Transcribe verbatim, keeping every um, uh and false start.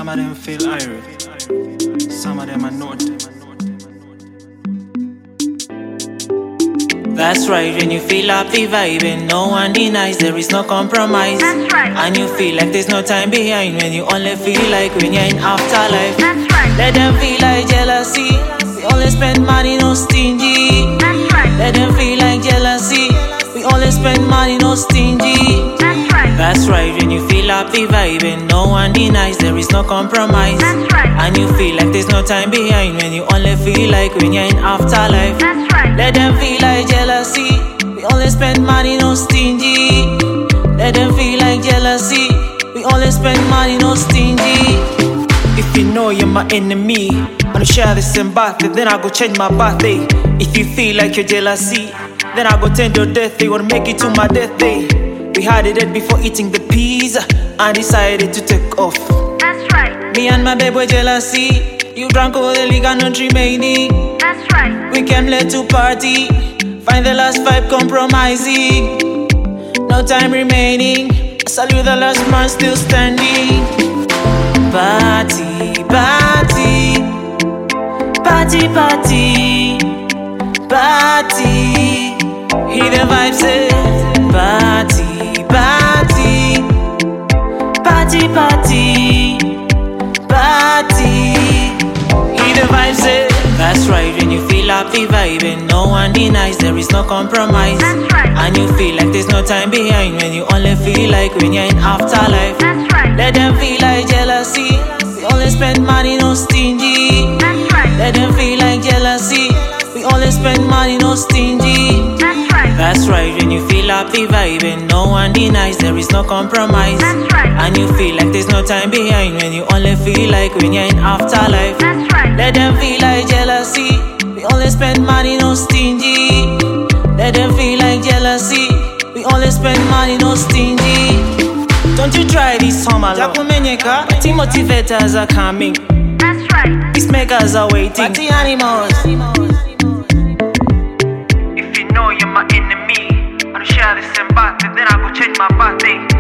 Some of them feel irate, some of them are not. That's right, when you feel happy vibing, no one denies there is no compromise. That's right. And you feel like there's no time behind, when you only feel like when you're in afterlife. That's right. Let them feel like jealousy, we only spend money, no stingy. That's right. Let them feel like jealousy, we only spend money, no stingy. That's right. That's right, when you feel happy vibing, no one denies there is no compromise. That's right. And you feel like there's no time behind, when you only feel like when you're in afterlife. That's right. Let them feel like jealousy, we only spend money, no stingy. Let them feel like jealousy, we only spend money, no stingy. If you know you're my enemy, wanna share the same birthday, then I go change my birthday. If you feel like you're jealousy, then I go tend your death day, wanna make it to my death day. We had a date before eating the pizza, and decided to take off. That's right. Me and my babe were jealousy, you drank all the liquor, not remaining. That's right. We came late to party, find the last vibe compromising. No time remaining, I salute the last man still standing. Party, party, party, party, party. Hear the vibe say, party, party, party, party, party. Hear the vibe say, that's right, when you feel happy vibing, no one denies there is no compromise. That's right. And you feel like there's no time behind, when you only feel like when you're in afterlife. That's right. Let them feel like jealousy, we only spend money, no stingy. That's right. Let them feel like jealousy, we only spend money, no stingy. That's right. That's right, when you feel happy vibing, no one denies there is no compromise. That's right. And you feel like there's no time behind, when you only feel like when you're in afterlife. That's right. Let them feel like jealousy, we only spend money, no stingy. Let them feel like jealousy, we only spend money, no stingy. Don't you try this summer, Jakumenyeka, party motivators are coming, That's right. peacemakers are waiting, party animals. If you know you're my enemy, I'll share the same birthday, then I go change my birthday.